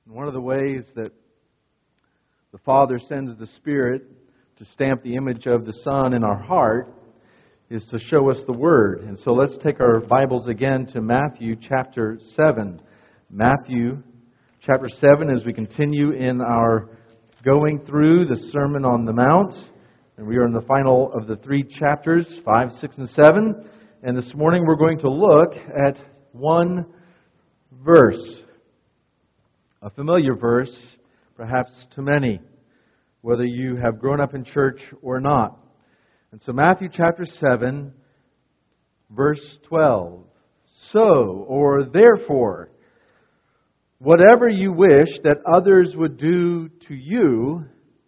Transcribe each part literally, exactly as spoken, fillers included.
One of the ways that the Father sends the Spirit to stamp the image of the Son in our heart is to show us the Word. And so let's take our Bibles again to Matthew chapter seven. Matthew chapter seven, as we continue in our going through the Sermon on the Mount. And we are in the final of the three chapters, five, six, and seven. And this morning we're going to look at one verse. A familiar verse, perhaps to many, whether you have grown up in church or not. And so Matthew chapter seven, verse twelve. So, or therefore, whatever you wish that others would do to you,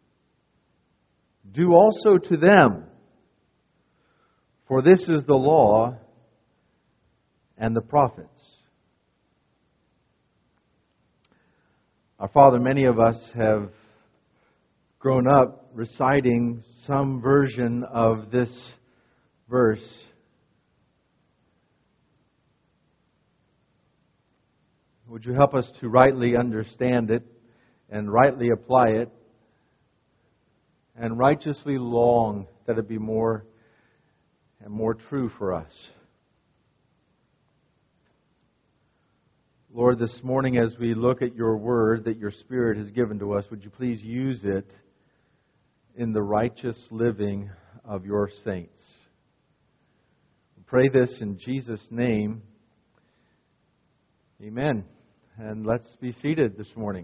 do also to them. For this is the law and the prophets. Our Father, many of us have grown up reciting some version of this verse. Would you help us to rightly understand it and rightly apply it and righteously long that it be more and more true for us? Lord, this morning as we look at your word that your Spirit has given to us, would you please use it in the righteous living of your saints? We pray this in Jesus' name. Amen. And let's be seated this morning.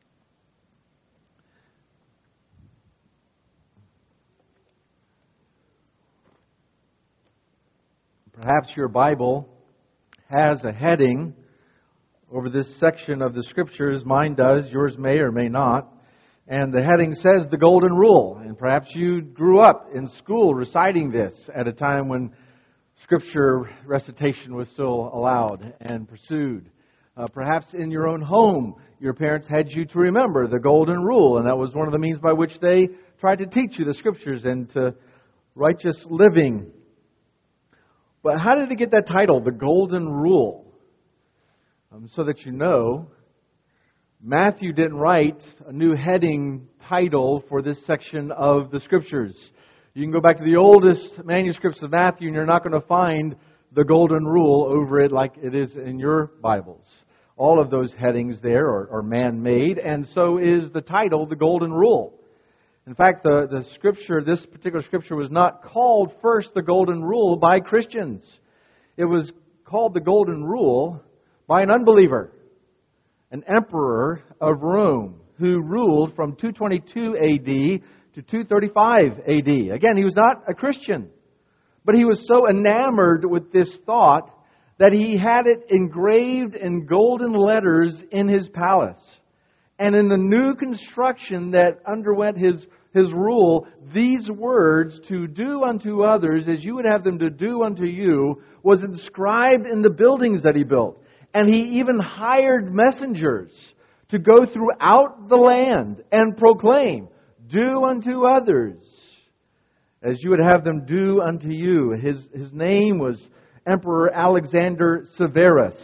Perhaps your Bible has a heading over this section of the Scriptures. Mine does, yours may or may not. And the heading says the Golden Rule. And perhaps you grew up in school reciting this at a time when Scripture recitation was still allowed and pursued. Uh, perhaps in your own home, your parents had you to remember the Golden Rule. And that was one of the means by which they tried to teach you the Scriptures and to righteous living. But how did it get that title, the Golden Rule? Um, so that you know, Matthew didn't write a new heading title for this section of the Scriptures. You can go back to the oldest manuscripts of Matthew and you're not going to find the Golden Rule over it like it is in your Bibles. All of those headings there are, are man-made, and so is the title, the Golden Rule. In fact, the, the Scripture, this particular Scripture was not called first the Golden Rule by Christians. It was called the Golden Rule by an unbeliever, an emperor of Rome, who ruled from two twenty-two A D to two thirty-five A D. Again, he was not a Christian, but he was so enamored with this thought that he had it engraved in golden letters in his palace. And in the new construction that underwent his, his rule, these words, to do unto others as you would have them to do unto you, was inscribed in the buildings that he built. And he even hired messengers to go throughout the land and proclaim, do unto others as you would have them do unto you. His, his name was Emperor Alexander Severus.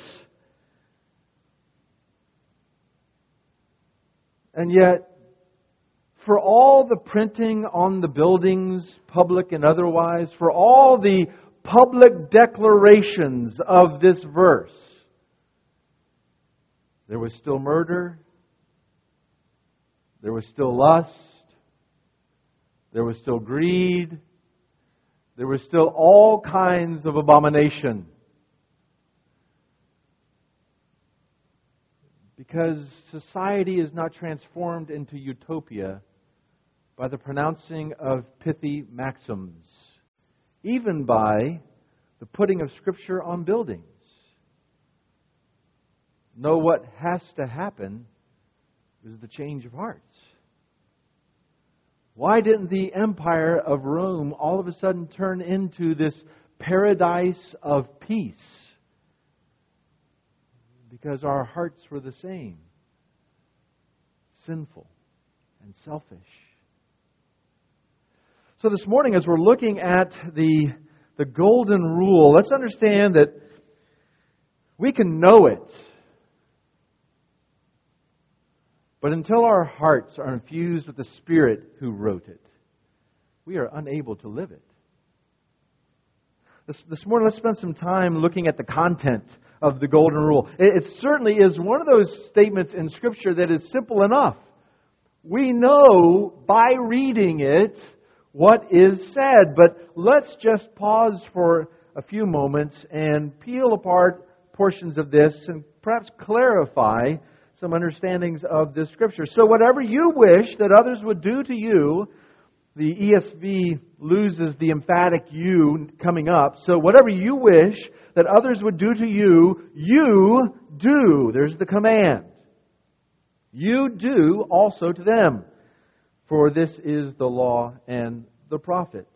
And yet, for all the printing on the buildings, public and otherwise, for all the public declarations of this verse, there was still murder. There was still lust. There was still greed. There was still all kinds of abomination. Because society is not transformed into utopia by the pronouncing of pithy maxims, even by the putting of Scripture on buildings. No, what has to happen is the change of hearts. Why didn't the empire of Rome all of a sudden turn into this paradise of peace? Because our hearts were the same. Sinful and selfish. So this morning, as we're looking at the, the Golden Rule, let's understand that we can know it. But until our hearts are infused with the Spirit who wrote it, we are unable to live it. This, this morning, let's spend some time looking at the content of the Golden Rule. It, it certainly is one of those statements in Scripture that is simple enough. We know by reading it what is said, but let's just pause for a few moments and peel apart portions of this and perhaps clarify some understandings of this Scripture. So whatever you wish that others would do to you, the E S V loses the emphatic you coming up. So whatever you wish that others would do to you, you do. There's the command. You do also to them. For this is the law and the prophets.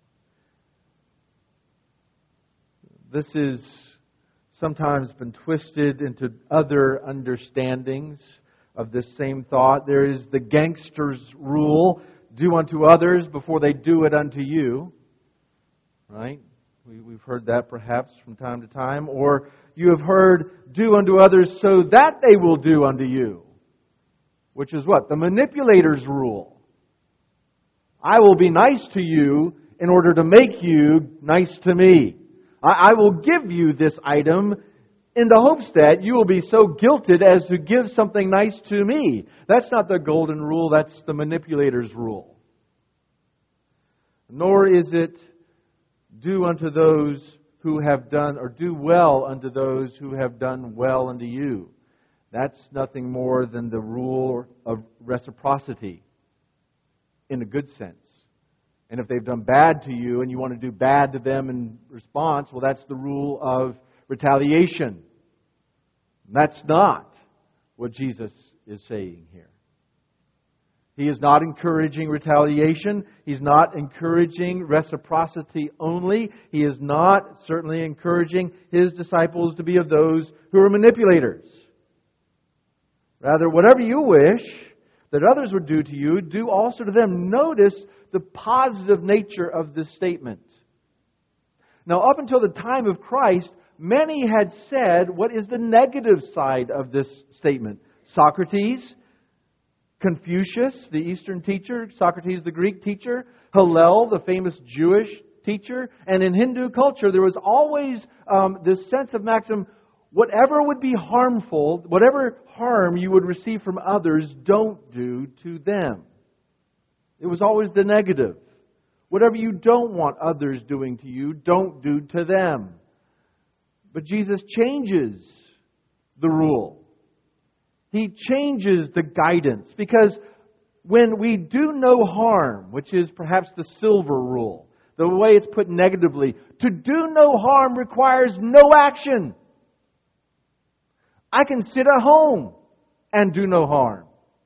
This is sometimes been twisted into other understandings of this same thought. There is the gangster's rule. Do unto others before they do it unto you. Right? We, we've heard that perhaps from time to time. Or you have heard, do unto others so that they will do unto you. Which is what? The manipulator's rule. I will be nice to you in order to make you nice to me. I, I will give you this item in the hopes that you will be so guilted as to give something nice to me. That's not the golden rule, that's the manipulator's rule. Nor is it do unto those who have done, or do well unto those who have done well unto you. That's nothing more than the rule of reciprocity in a good sense. And if they've done bad to you and you want to do bad to them in response, well, that's the rule of retaliation. That's not what Jesus is saying here. He is not encouraging retaliation. He's not encouraging reciprocity only. He is not certainly encouraging His disciples to be of those who are manipulators. Rather, whatever you wish that others would do to you, do also to them. Notice the positive nature of this statement. Now, up until the time of Christ, many had said what is the negative side of this statement. Socrates, Confucius, the Eastern teacher, Socrates, the Greek teacher, Hillel, the famous Jewish teacher, and in Hindu culture there was always um, this sense of maxim, whatever would be harmful, whatever harm you would receive from others, don't do to them. It was always the negative. Whatever you don't want others doing to you, don't do to them. But Jesus changes the rule. He changes the guidance. Because when we do no harm, which is perhaps the silver rule, the way it's put negatively, to do no harm requires no action. I can sit at home and do no harm.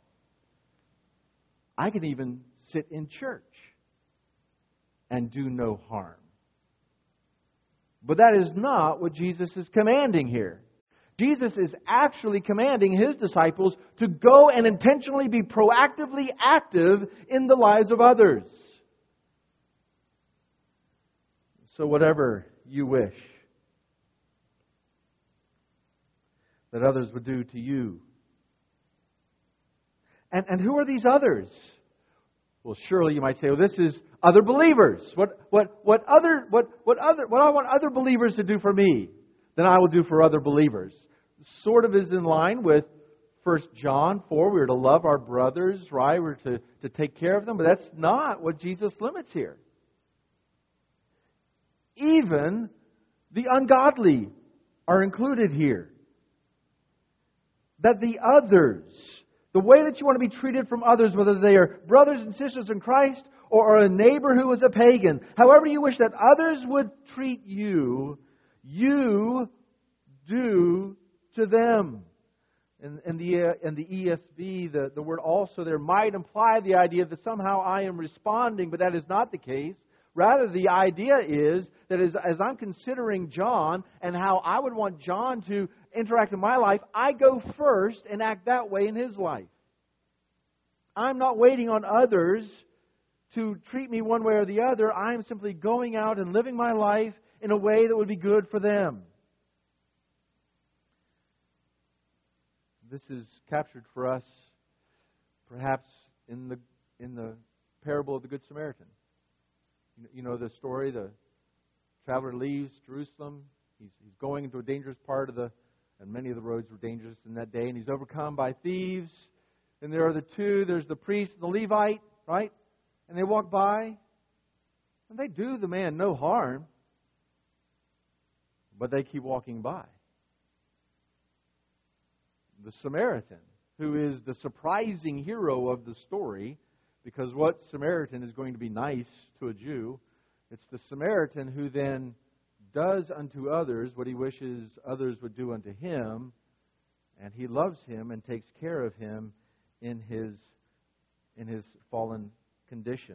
I can even sit in church and do no harm. But that is not what Jesus is commanding here. Jesus is actually commanding His disciples to go and intentionally be proactively active in the lives of others. So whatever you wish that others would do to you. And, and who are these others? Well, surely you might say, well, this is other believers. What what what other what what other what I want other believers to do for me, then I will do for other believers. Sort of is in line with First John four. We're to love our brothers, right? We're to, to take care of them, but that's not what Jesus limits here. Even the ungodly are included here. That the others, the way that you want to be treated from others, whether they are brothers and sisters in Christ or a neighbor who is a pagan, however you wish that others would treat you, you do to them. In, in, the, uh, in the E S V, the, the word also there might imply the idea that somehow I am responding, but that is not the case. Rather, the idea is that as, as I'm considering John and how I would want John to interact in my life, I go first and act that way in his life. I'm not waiting on others to treat me one way or the other. I'm simply going out and living my life in a way that would be good for them. This is captured for us Perhaps in the in the parable of the Good Samaritan. You know the story, the traveler leaves Jerusalem. He's, he's going into a dangerous part of the, and many of the roads were dangerous in that day, and he's overcome by thieves. And there are the two, there's the priest and the Levite, right? And they walk by, and they do the man no harm, but they keep walking by. The Samaritan, who is the surprising hero of the story, because what Samaritan is going to be nice to a Jew? It's the Samaritan who then does unto others what he wishes others would do unto him, and he loves him and takes care of him in his in his fallen condition.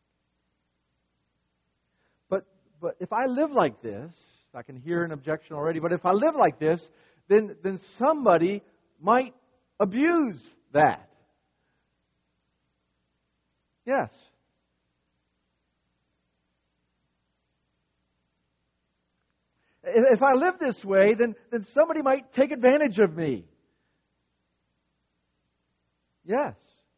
But but if I live like this, I can hear an objection already, but if I live like this, then then somebody might abuse that. Yes. If I live this way, then, then somebody might take advantage of me. Yes.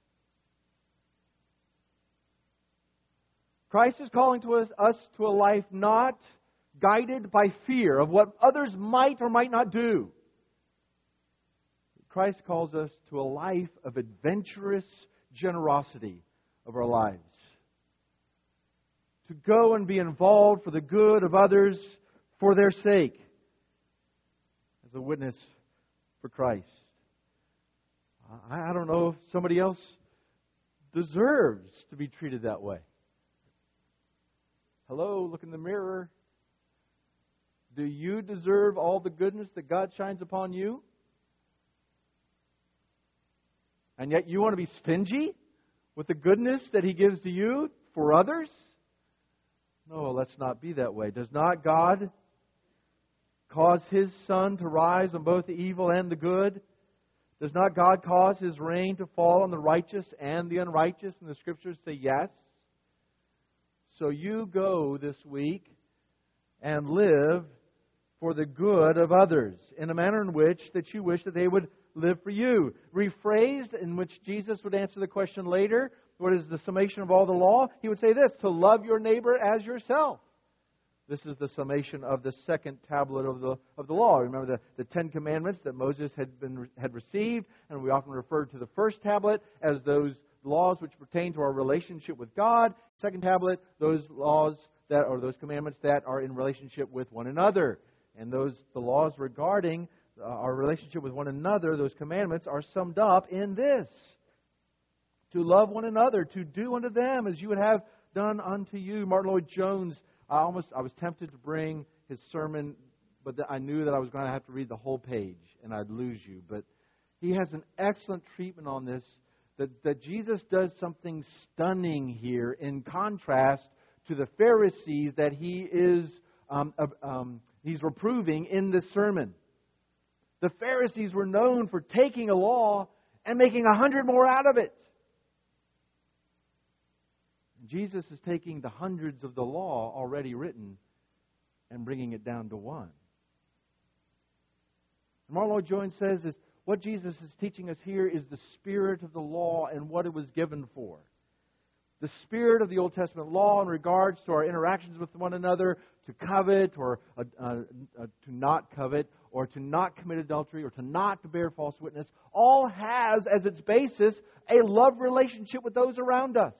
Christ is calling to us, us to a life not guided by fear of what others might or might not do. Christ calls us to a life of adventurous generosity of our lives. To go and be involved for the good of others for their sake, as a witness for Christ. I, I don't know if somebody else deserves to be treated that way. Hello, look in the mirror. Do you deserve all the goodness that God shines upon you? And yet you want to be stingy with the goodness that He gives to you for others? No, let's not be that way. Does not God cause His sun to rise on both the evil and the good? Does not God cause His rain to fall on the righteous and the unrighteous? And the Scriptures say yes. So you go this week and live for the good of others in a manner in which that you wish that they would live for you. Rephrased, in which Jesus would answer the question later, what is the summation of all the law? He would say this: to love your neighbor as yourself. This is the summation of the second tablet of the of the law. Remember the, the Ten Commandments that Moses had been had received, and we often refer to the first tablet as those laws which pertain to our relationship with God. Second tablet, those laws that or those commandments that are in relationship with one another. And those the laws regarding uh, our relationship with one another, those commandments are summed up in this: to love one another, to do unto them as you would have done unto you. Martin Lloyd-Jones, I almost I was tempted to bring his sermon, but I knew that I was going to have to read the whole page and I'd lose you. But he has an excellent treatment on this, that, that Jesus does something stunning here in contrast to the Pharisees that he is um, um, he's reproving in this sermon. The Pharisees were known for taking a law and making a hundred more out of it. Jesus is taking the hundreds of the law already written and bringing it down to one. And Martin Lloyd-Jones says is what Jesus is teaching us here is the spirit of the law and what it was given for. The spirit of the Old Testament law in regards to our interactions with one another, to covet or uh, uh, uh, to not covet, or to not commit adultery, or to not to bear false witness, all has as its basis a love relationship with those around us.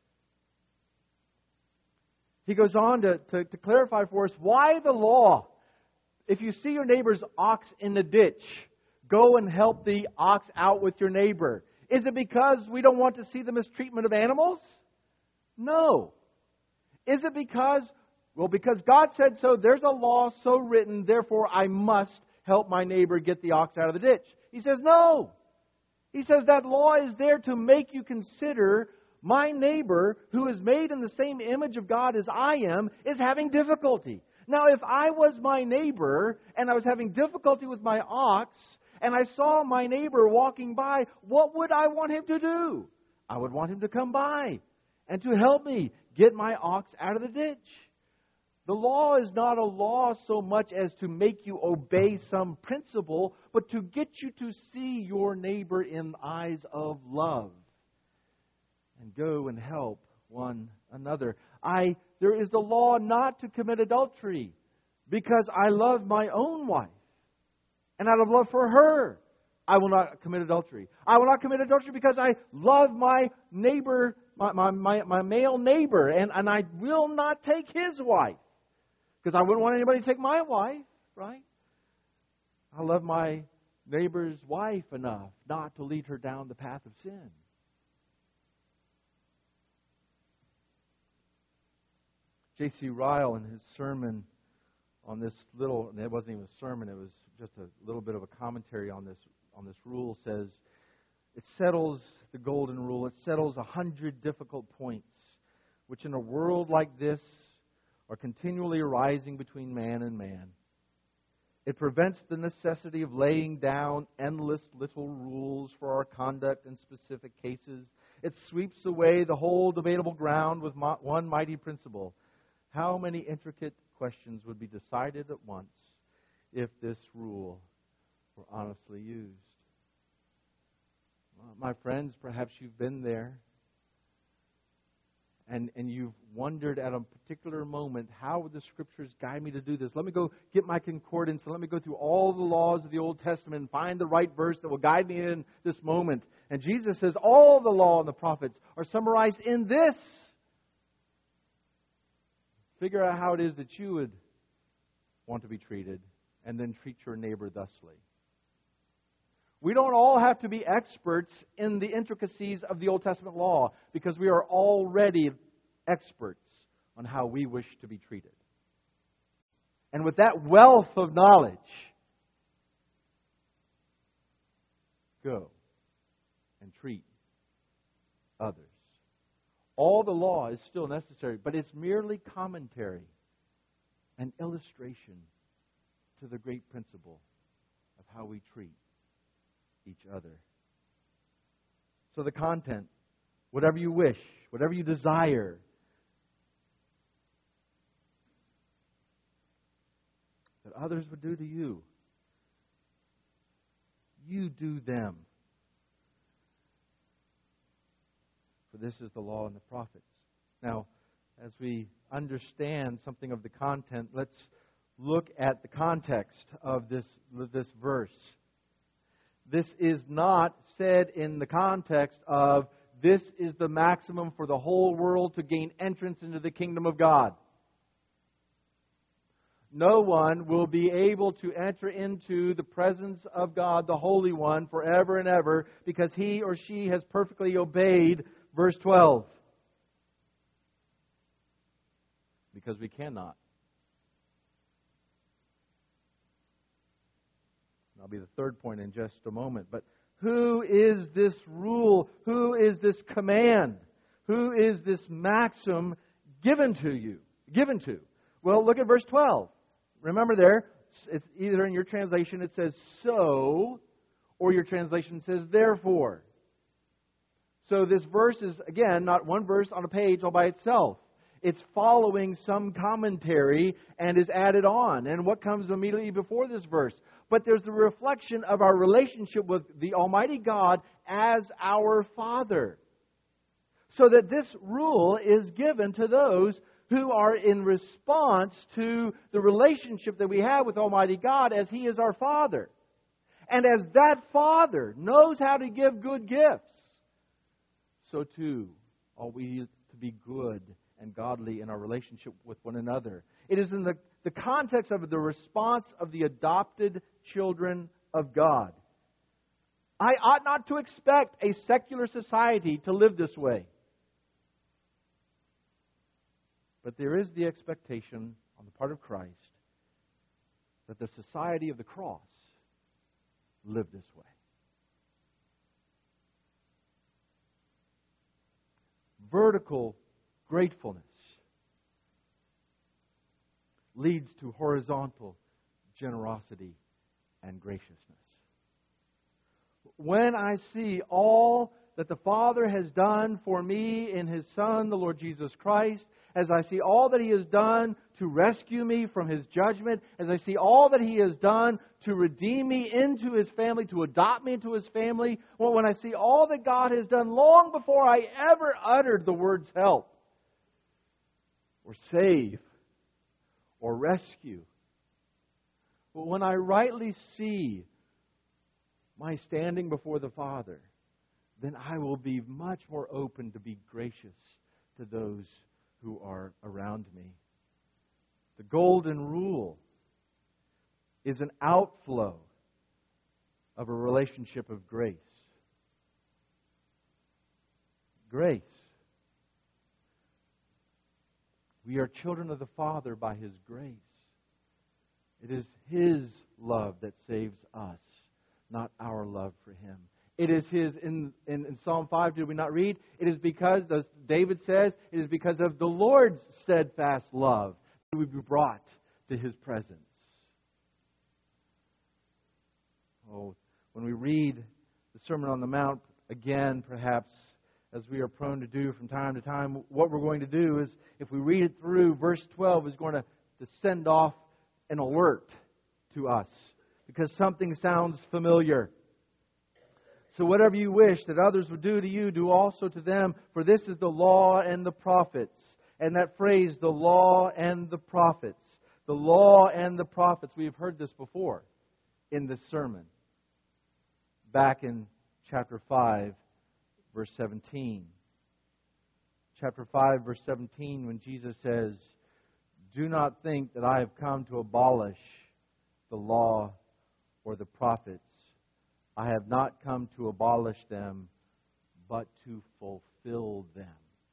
He goes on to, to, to clarify for us why the law. If you see your neighbor's ox in the ditch, go and help the ox out with your neighbor. Is it because we don't want to see the mistreatment of animals? No. Is it because, well, because God said so, there's a law so written, therefore I must help my neighbor get the ox out of the ditch? He says no. He says that law is there to make you consider my neighbor, who is made in the same image of God as I am, is having difficulty. Now, if I was my neighbor and I was having difficulty with my ox, and I saw my neighbor walking by, what would I want him to do? I would want him to come by and to help me get my ox out of the ditch. The law is not a law so much as to make you obey some principle, but to get you to see your neighbor in eyes of love. and go and help one another. I there is the law not to commit adultery, because I love my own wife, and out of love for her, I will not commit adultery. I will not commit adultery because I love my neighbor, my, my, my, my male neighbor, and, and I will not take his wife. Because I wouldn't want anybody to take my wife, right? I love my neighbor's wife enough not to lead her down the path of sin. J C Ryle, in his sermon on this little, and it wasn't even a sermon, it was just a little bit of a commentary on this on this rule, says, it settles the golden rule. It settles a hundred difficult points, which in a world like this are continually arising between man and man. It prevents the necessity of laying down endless little rules for our conduct in specific cases. It sweeps away the whole debatable ground with one mighty principle. How many intricate questions would be decided at once if this rule were honestly used? Well, my friends, perhaps you've been there. And, and you've wondered at a particular moment, how would the Scriptures guide me to do this? Let me go get my concordance and let me go through all the laws of the Old Testament and find the right verse that will guide me in this moment. And Jesus says all the law and the prophets are summarized in this. Figure out how it is that you would want to be treated, and then treat your neighbor thusly. We don't all have to be experts in the intricacies of the Old Testament law, because we are already experts on how we wish to be treated. And with that wealth of knowledge, go and treat others. All the law is still necessary, but it's merely commentary and illustration to the great principle of how we treat each other. So the content, whatever you wish, whatever you desire, that others would do to you, you do them. For this is the law and the prophets. Now, as we understand something of the content, let's look at the context of this, this verse. This is not said in the context of, this is the maximum for the whole world to gain entrance into the kingdom of God. No one will be able to enter into the presence of God, the Holy One, forever and ever, because he or she has perfectly obeyed verse twelve. Because we cannot. That'll be the third point in just a moment. But who is this rule? Who is this command? Who is this maxim given to you? Given to? Well, look at verse twelve. Remember there, it's either in your translation it says so, or your translation says therefore. So this verse is, again, not one verse on a page all by itself. It's following some commentary and is added on. And what comes immediately before this verse? But there's the reflection of our relationship with the Almighty God as our Father. So that this rule is given to those who are in response to the relationship that we have with Almighty God as He is our Father. And as that Father knows how to give good gifts, so too are we to be good and godly in our relationship with one another. It is in the, the context of the response of the adopted children of God. I ought not to expect a secular society to live this way. But there is the expectation on the part of Christ that the society of the cross live this way. Vertical gratefulness leads to horizontal generosity and graciousness. When I see all that the Father has done for me in His Son, the Lord Jesus Christ, as I see all that He has done to rescue me from His judgment, as I see all that He has done to redeem me into His family, to adopt me into His family, well, when I see all that God has done long before I ever uttered the words help, or save, or rescue, but when I rightly see my standing before the Father, then I will be much more open to be gracious to those who are around me. The golden rule is an outflow of a relationship of grace. Grace. We are children of the Father by His grace. It is His love that saves us, not our love for Him. It is His, in, in, in Psalm five, did we not read? It is because, as David says, it is because of the Lord's steadfast love that we be brought to His presence. Oh, when we read the Sermon on the Mount again, perhaps, as we are prone to do from time to time, what we're going to do is, if we read it through, verse twelve is going to, to send off an alert to us, because something sounds familiar. So whatever you wish that others would do to you, do also to them, for this is the law and the prophets. And that phrase, the law and the prophets. The law and the prophets. We have heard this before in this sermon. Back in chapter five, verse seventeen. Chapter five, verse seventeen, when Jesus says, "Do not think that I have come to abolish the law or the prophets. I have not come to abolish them, but to fulfill them."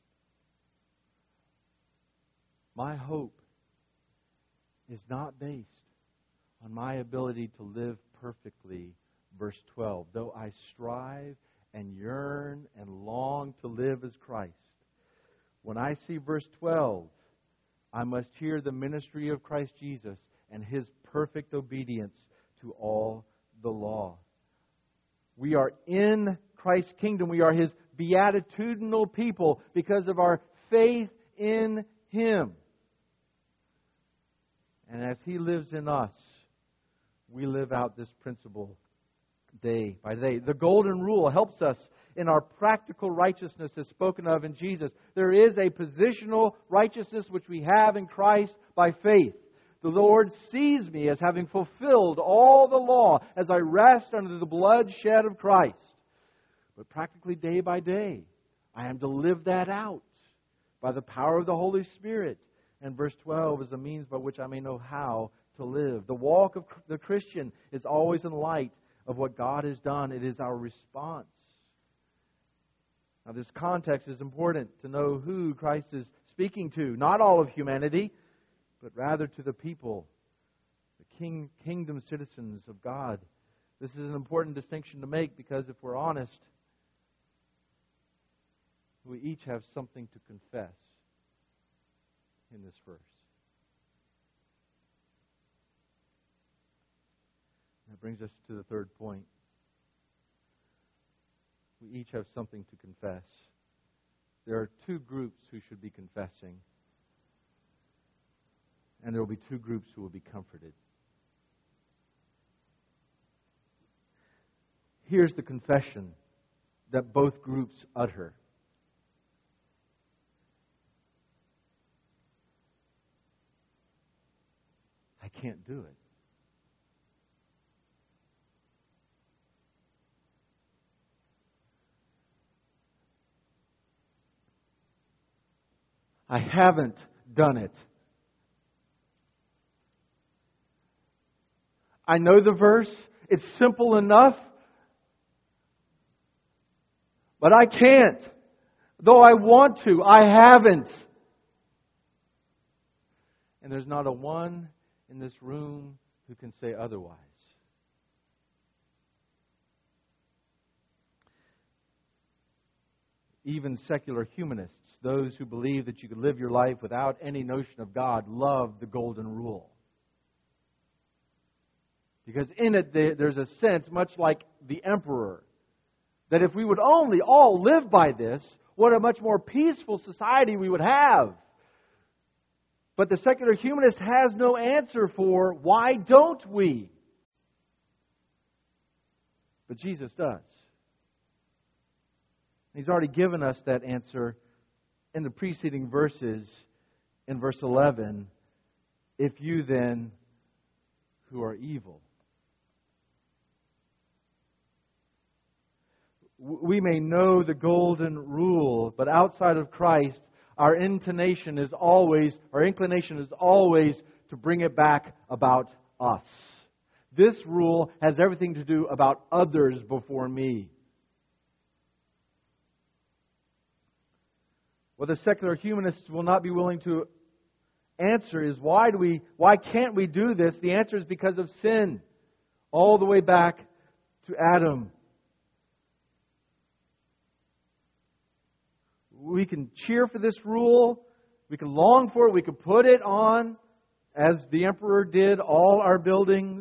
My hope is not based on my ability to live perfectly, verse twelve, though I strive and yearn and long to live as Christ. When I see verse twelve, I must hear the ministry of Christ Jesus and His perfect obedience to all the law. We are in Christ's kingdom. We are His beatitudinal people because of our faith in Him. And as He lives in us, we live out this principle day by day. The golden rule helps us in our practical righteousness as spoken of in Jesus. There is a positional righteousness which we have in Christ by faith. The Lord sees me as having fulfilled all the law as I rest under the blood shed of Christ. But practically day by day, I am to live that out by the power of the Holy Spirit. And verse twelve is the means by which I may know how to live. The walk of the Christian is always in light of what God has done. It is our response. Now, this context is important to know who Christ is speaking to. Not all of humanity, but rather to the people, the king, kingdom citizens of God. This is an important distinction to make because if we're honest, we each have something to confess in this verse. That brings us to the third point. We each have something to confess. There are two groups who should be confessing, and there will be two groups who will be comforted. Here's the confession that both groups utter. I can't do it. I haven't done it. I know the verse. It's simple enough. But I can't. Though I want to, I haven't. And there's not a one in this room who can say otherwise. Even secular humanists, those who believe that you could live your life without any notion of God, love the golden rule. Because in it there's a sense, much like the emperor, That if we would only all live by this, what a much more peaceful society we would have. But the secular humanist has no answer for why don't we? But Jesus does. He's already given us that answer in the preceding verses. In verse eleven, if you then who are evil. We may know the golden rule, but outside of Christ, our intonation is always, our inclination is always to bring it back about us. This rule has everything to do about others before me. What the secular humanists will not be willing to answer is why do we, why can't we do this? The answer is because of sin, all the way back to Adam. We can cheer for this rule. We can long for it. We can put it on, as the emperor did, all our buildings.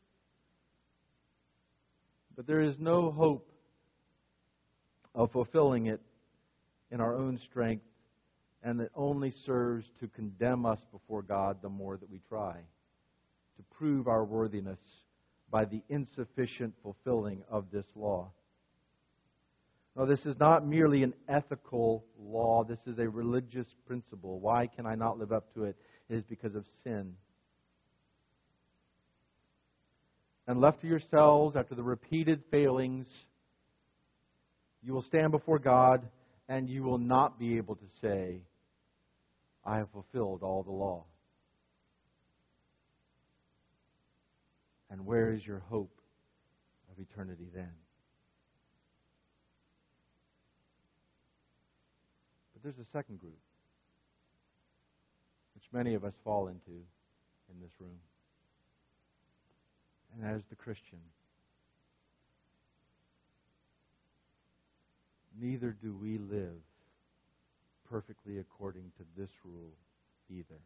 But there is no hope of fulfilling it in our own strength, and it only serves to condemn us before God the more that we try to prove our worthiness by the insufficient fulfilling of this law. No, this is not merely an ethical law. This is a religious principle. Why can I not live up to it? It is because of sin. And left to yourselves, after the repeated failings, you will stand before God and you will not be able to say, I have fulfilled all the law. And where is your hope of eternity then? There's a second group, which many of us fall into in this room. And that is the Christian. Neither do we live perfectly according to this rule either.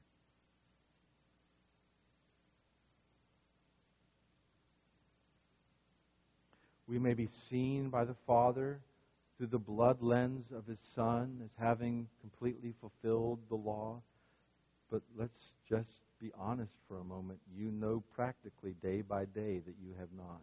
We may be seen by the Father through the blood lens of His Son as having completely fulfilled the law. But let's just be honest for a moment. You know practically day by day that you have not.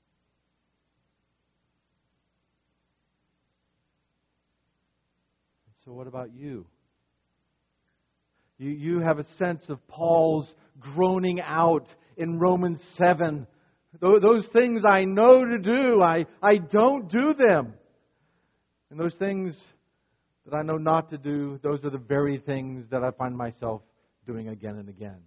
So what about you? You, you have a sense of Paul's groaning out in Romans seven. Those things I know to do, I, I don't do them. And those things that I know not to do, those are the very things that I find myself doing again and again.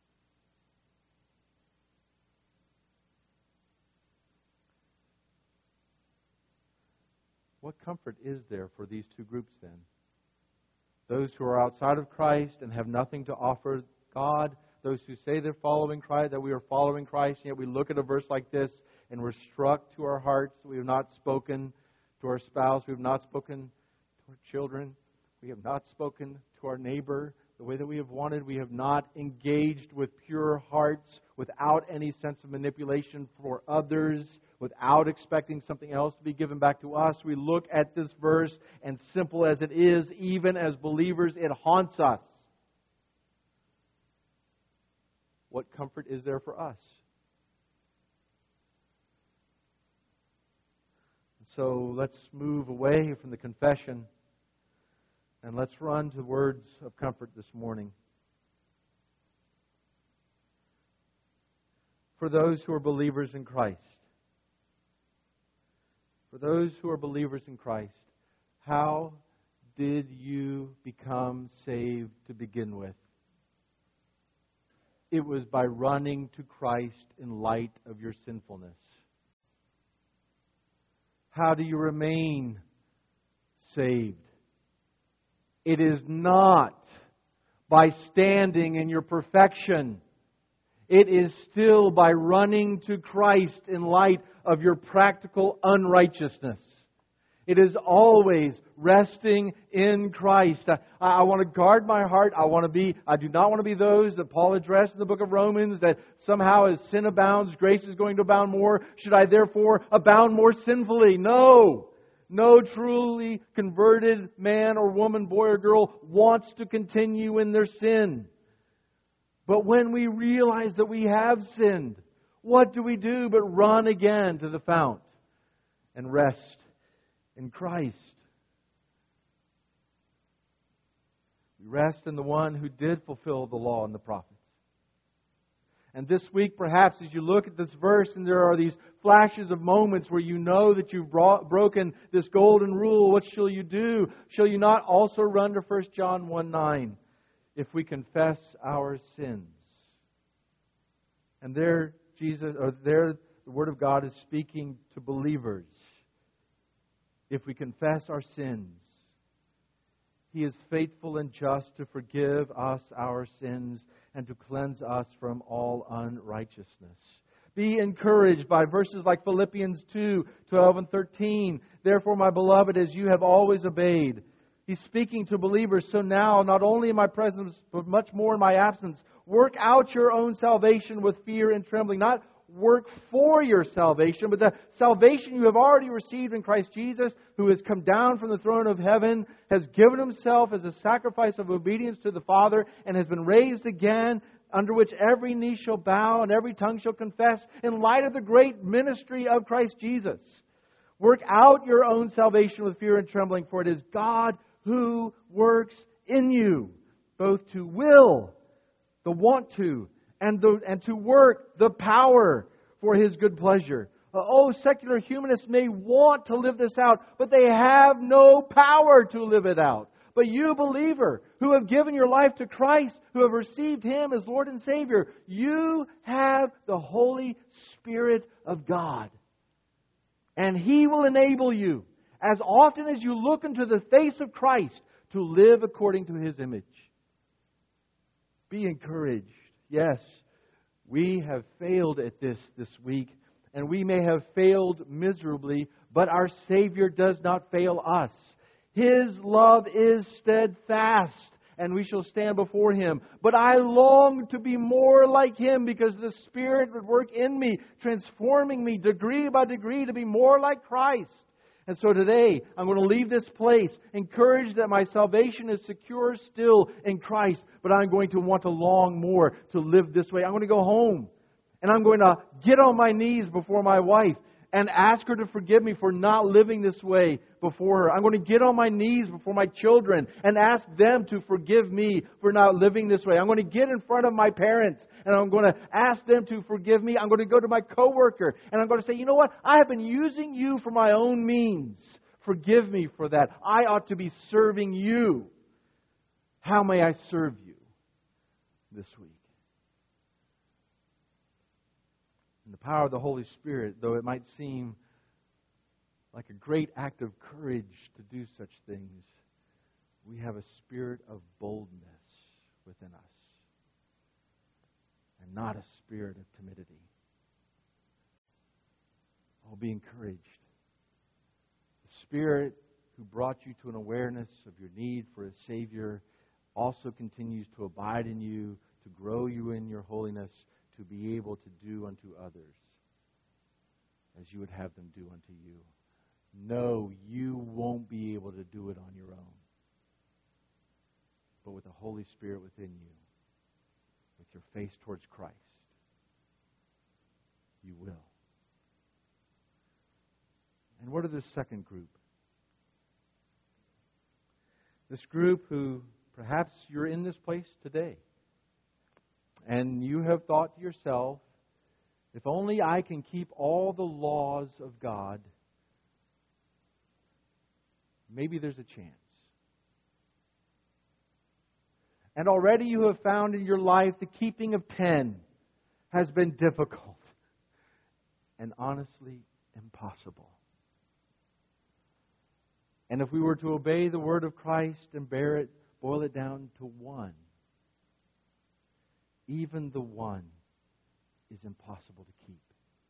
What comfort is there for these two groups then? Those who are outside of Christ and have nothing to offer God, those who say they're following Christ, that we are following Christ, and yet we look at a verse like this and we're struck to our hearts. We have not spoken to our spouse. We have not spoken to our children. We have not spoken to our neighbor the way that we have wanted. We have not engaged with pure hearts, without any sense of manipulation for others, without expecting something else to be given back to us. We look at this verse, and simple as it is, even as believers, it haunts us. What comfort is there for us? So let's move away from the confession and let's run to words of comfort this morning. For those who are believers in Christ, for those who are believers in Christ, how did you become saved to begin with? It was by running to Christ in light of your sinfulness. How do you remain saved? It is not by standing in your perfection. It is still by running to Christ in light of your practical unrighteousness. It is always resting in Christ. I, I want to guard my heart. I want to be. I do not want to be those that Paul addressed in the book of Romans, that somehow as sin abounds, grace is going to abound more. Should I therefore abound more sinfully? No. No truly converted man or woman, boy or girl, wants to continue in their sin. But when we realize that we have sinned, what do we do but run again to the fount and rest in Christ? We rest in the one who did fulfill the law and the prophets. And this week, perhaps, as you look at this verse and there are these flashes of moments where you know that you've brought, broken this golden rule, what shall you do? Shall you not also run to First John one nine? If we confess our sins. And there, Jesus, or there, the Word of God is speaking to believers. If we confess our sins, He is faithful and just to forgive us our sins and to cleanse us from all unrighteousness. Be encouraged by verses like Philippians two, twelve and thirteen. Therefore, my beloved, as you have always obeyed. He's speaking to believers. So now, not only in my presence, but much more in my absence, work out your own salvation with fear and trembling. Not work for your salvation, but the salvation you have already received in Christ Jesus, who has come down from the throne of heaven, has given Himself as a sacrifice of obedience to the Father, and has been raised again, under which every knee shall bow and every tongue shall confess, in light of the great ministry of Christ Jesus. Work out your own salvation with fear and trembling, for it is God who works in you, both to will, the want to, and the and to work the power for His good pleasure. Oh, secular humanists may want to live this out, but they have no power to live it out. But you, believer, who have given your life to Christ, who have received Him as Lord and Savior, you have the Holy Spirit of God. And He will enable you, as often as you look into the face of Christ, to live according to His image. Be encouraged. Yes, we have failed at this this week, and we may have failed miserably, but our Savior does not fail us. His love is steadfast, and we shall stand before Him. But I long to be more like Him, because the Spirit would work in me, transforming me degree by degree to be more like Christ. And so today, I'm going to leave this place encouraged that my salvation is secure still in Christ, but I'm going to want to long more to live this way. I'm going to go home, and I'm going to get on my knees before my wife and ask her to forgive me for not living this way before her. I'm going to get on my knees before my children and ask them to forgive me for not living this way. I'm going to get in front of my parents and I'm going to ask them to forgive me. I'm going to go to my coworker and I'm going to say, you know what? I have been using you for my own means. Forgive me for that. I ought to be serving you. How may I serve you this week? And the power of the Holy Spirit, though it might seem like a great act of courage to do such things, we have a spirit of boldness within us, and not a spirit of timidity. Oh, be encouraged. The Spirit who brought you to an awareness of your need for a Savior also continues to abide in you, to grow you in your holiness, to be able to do unto others as you would have them do unto you. No, you won't be able to do it on your own. But with the Holy Spirit within you, with your face towards Christ, you will. And what are this second group? This group who perhaps you're in this place today, and you have thought to yourself, if only I can keep all the laws of God, maybe there's a chance. And already you have found in your life the keeping of ten has been difficult and honestly impossible. And if we were to obey the word of Christ and bear it, boil it down to one, even the one is impossible to keep.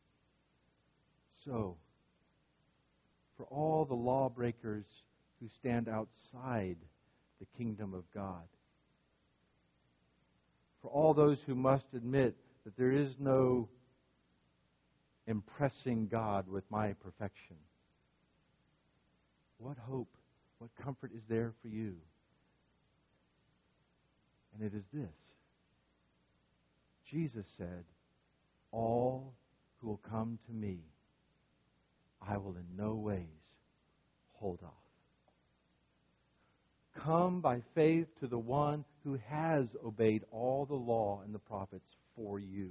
So, for all the lawbreakers who stand outside the kingdom of God, for all those who must admit that there is no impressing God with my perfection, what hope, what comfort is there for you? And it is this. Jesus said, all who will come to me, I will in no ways hold off. Come by faith to the one who has obeyed all the law and the prophets for you.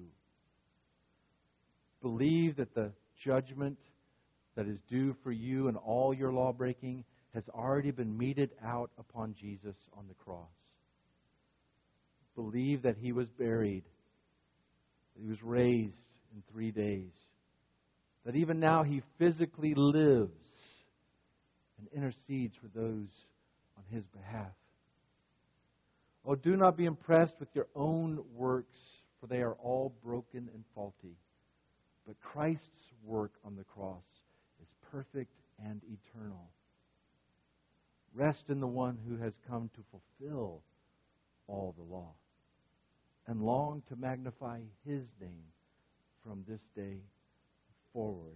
Believe that the judgment that is due for you and all your law breaking has already been meted out upon Jesus on the cross. Believe that He was buried, that He was raised in three days, that even now He physically lives and intercedes for those on His behalf. Oh, do not be impressed with your own works, for they are all broken and faulty. But Christ's work on the cross is perfect and eternal. Rest in the one who has come to fulfill all the law, and long to magnify His name from this day forward.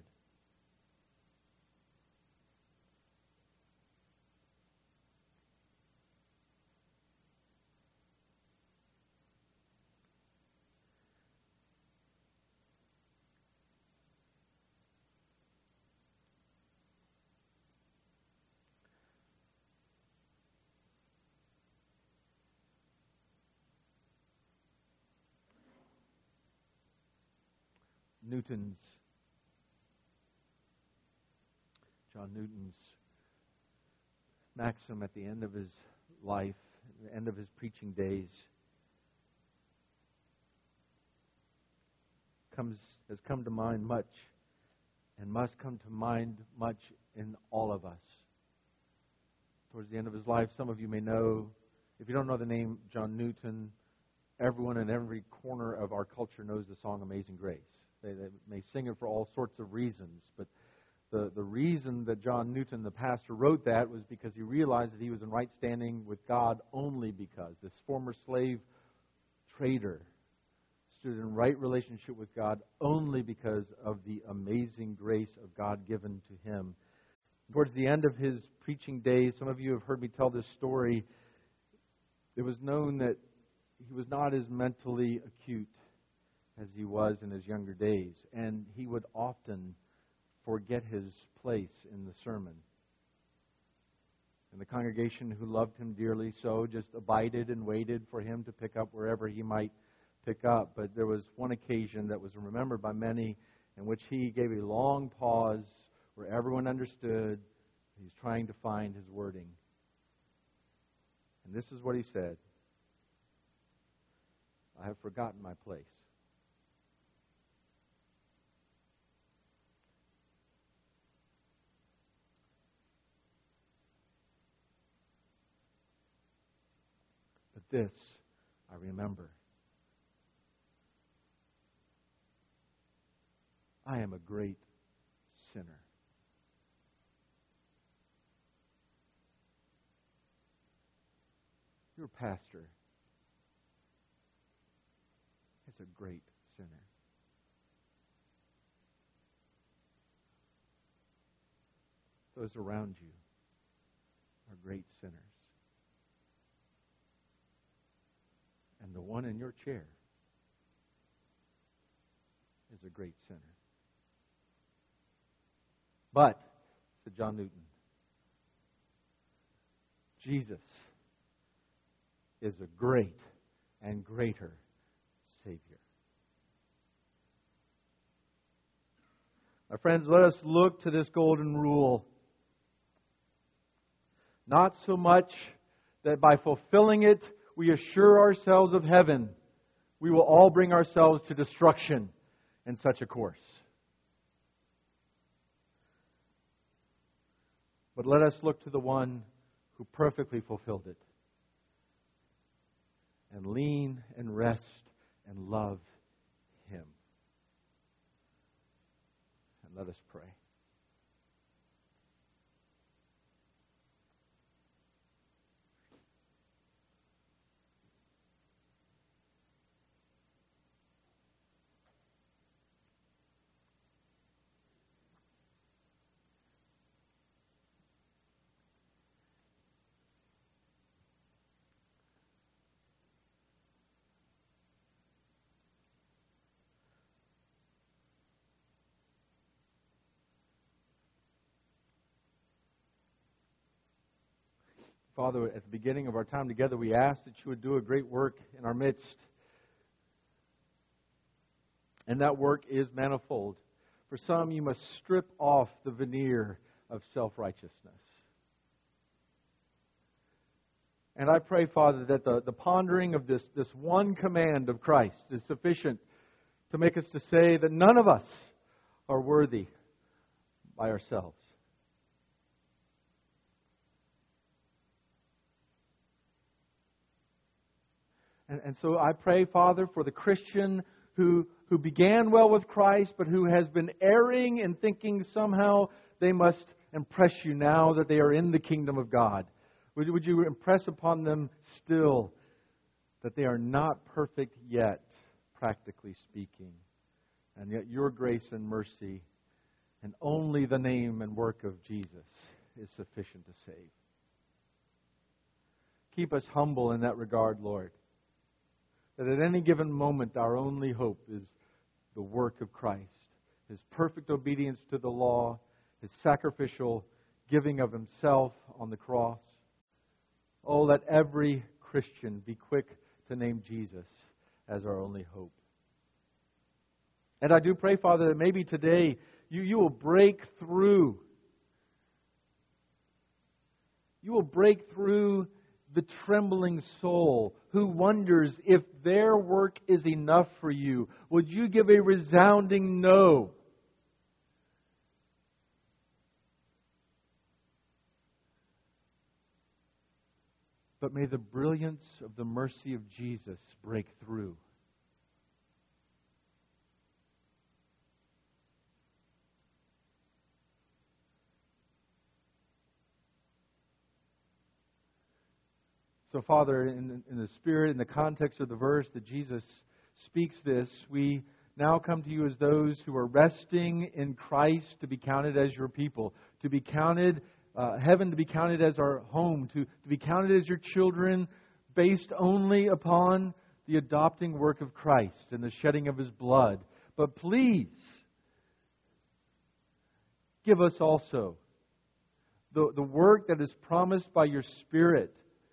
Newton's, John Newton's maxim at the end of his life, at the end of his preaching days, comes has come to mind much and must come to mind much in all of us. Towards the end of his life, some of you may know, if you don't know the name John Newton, everyone in every corner of our culture knows the song Amazing Grace. They, they may sing it for all sorts of reasons, but the, the reason that John Newton, the pastor, wrote that was because he realized that he was in right standing with God only because this former slave trader stood in right relationship with God only because of the amazing grace of God given to him. Towards the end of his preaching days, some of you have heard me tell this story. It was known that he was not as mentally acute as he was in his younger days, and he would often forget his place in the sermon. And the congregation, who loved him dearly so, just abided and waited for him to pick up wherever he might pick up. But there was one occasion that was remembered by many in which he gave a long pause where everyone understood he's trying to find his wording. And this is what he said: I have forgotten my place. But this I remember. I am a great sinner. Your pastor is a great sinner. Those around you are great sinners. And the one in your chair is a great sinner. But, said John Newton, Jesus is a great and greater Savior. My friends, let us look to this golden rule. Not so much that by fulfilling it we assure ourselves of heaven. We will all bring ourselves to destruction in such a course. But let us look to the one who perfectly fulfilled it, and lean and rest and love Him. And let us pray. Father, at the beginning of our time together, we ask that you would do a great work in our midst. And that work is manifold. For some, you must strip off the veneer of self-righteousness. And I pray, Father, that the, the pondering of this, this one command of Christ is sufficient to make us to say that none of us are worthy by ourselves. And, and so I pray, Father, for the Christian who, who began well with Christ, but who has been erring and thinking somehow they must impress you now that they are in the kingdom of God. Would, would you impress upon them still that they are not perfect yet, practically speaking, and yet your grace and mercy and only the name and work of Jesus is sufficient to save. Keep us humble in that regard, Lord. That at any given moment our only hope is the work of Christ, His perfect obedience to the law, His sacrificial giving of Himself on the cross. Oh, let every Christian be quick to name Jesus as our only hope. And I do pray, Father, that maybe today you, you will break through. You will break through the trembling soul who wonders if their work is enough for you. Would you give a resounding no? But may the brilliance of the mercy of Jesus break through. So, Father, in, in the spirit, in the context of the verse that Jesus speaks this, we now come to you as those who are resting in Christ to be counted as your people, to be counted, uh, heaven to be counted as our home, to, to be counted as your children based only upon the adopting work of Christ and the shedding of His blood. But please, give us also the, the work that is promised by your Spirit.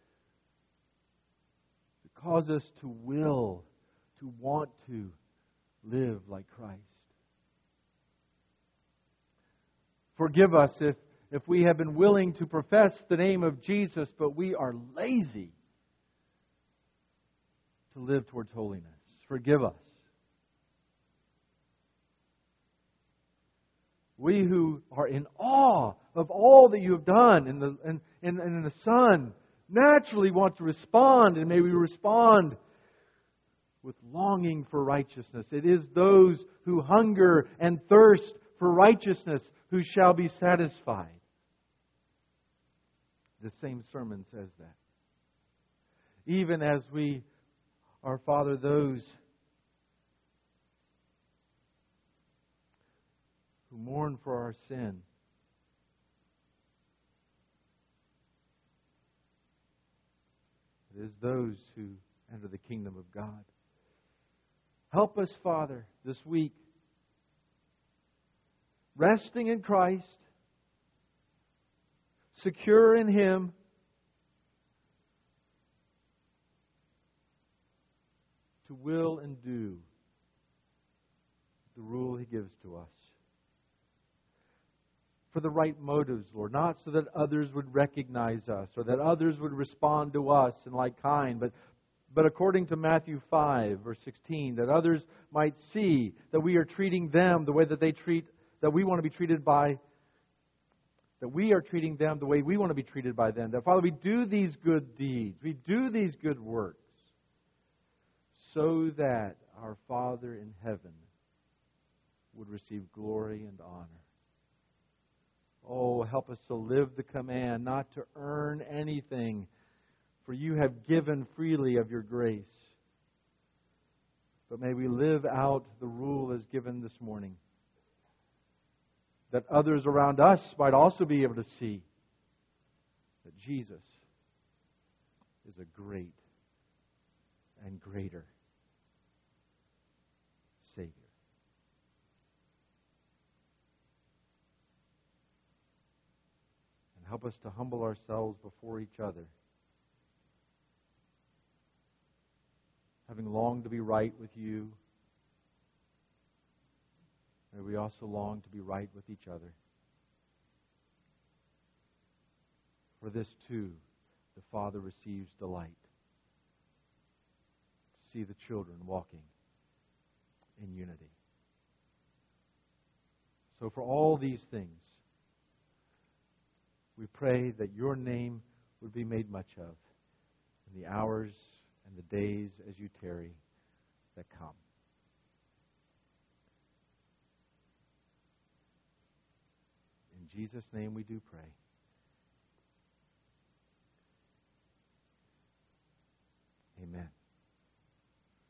Cause us to will, to want to live like Christ. Forgive us if, if we have been willing to profess the name of Jesus, but we are lazy to live towards holiness. Forgive us. We who are in awe of all that you have done in the, in, in, in the Son, naturally want to respond, and may we respond with longing for righteousness. It is those who hunger and thirst for righteousness who shall be satisfied. The same sermon says that. Even as we are, Father, those who mourn for our sin, it is those who enter the kingdom of God. Help us, Father, this week, resting in Christ, secure in Him, to will and do the rule He gives to us. For the right motives, Lord. Not so that others would recognize us or that others would respond to us in like kind, but, but according to Matthew five, verse sixteen, that others might see that we are treating them the way that they treat, that we want to be treated by, that we are treating them the way we want to be treated by them. That, Father, we do these good deeds, we do these good works, so that our Father in heaven would receive glory and honor. Oh, help us to live the command, not to earn anything, for you have given freely of your grace. But may we live out the rule as given this morning, that others around us might also be able to see that Jesus is a great and greater Savior. Help us to humble ourselves before each other, having longed to be right with you. May we also long to be right with each other. For this too, the Father receives delight, to see the children walking in unity. So for all these things, we pray that your name would be made much of in the hours and the days as you tarry that come. In Jesus' name we do pray. Amen.